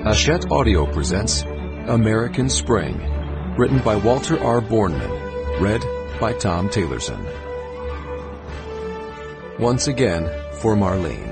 Hachette Audio presents American Spring, written by Walter R. Borneman, read by Tom Taylorson. Once again, for Marlene.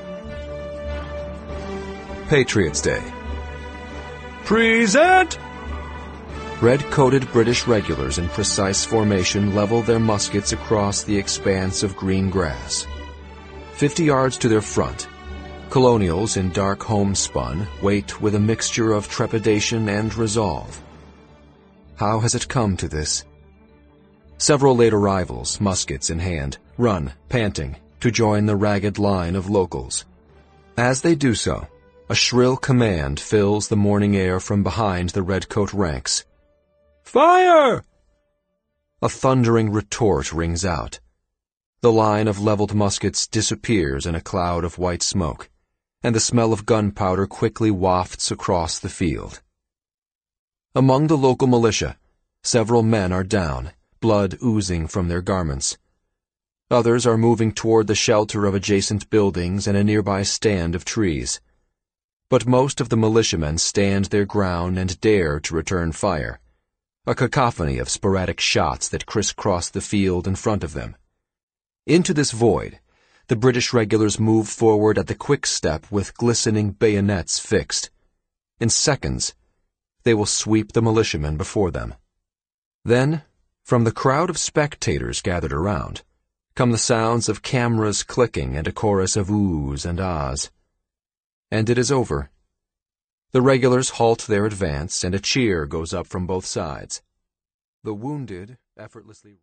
Patriots' Day. Present! Red-coated British regulars in precise formation level their muskets across the expanse of green grass. 50 yards to their front, colonials in dark homespun wait with a mixture of trepidation and resolve. How has it come to this? Several late arrivals, muskets in hand, run, panting, to join the ragged line of locals. As they do so, a shrill command fills the morning air from behind the redcoat ranks. Fire! A thundering retort rings out. The line of leveled muskets disappears in a cloud of white smoke, and the smell of gunpowder quickly wafts across the field. Among the local militia, several men are down, blood oozing from their garments. Others are moving toward the shelter of adjacent buildings and a nearby stand of trees. But most of the militiamen stand their ground and dare to return fire, a cacophony of sporadic shots that crisscross the field in front of them. Into this void, the British regulars move forward at the quick step with glistening bayonets fixed. In seconds, they will sweep the militiamen before them. Then, from the crowd of spectators gathered around, come the sounds of cameras clicking and a chorus of oohs and ahs. And it is over. The regulars halt their advance, and a cheer goes up from both sides. The wounded effortlessly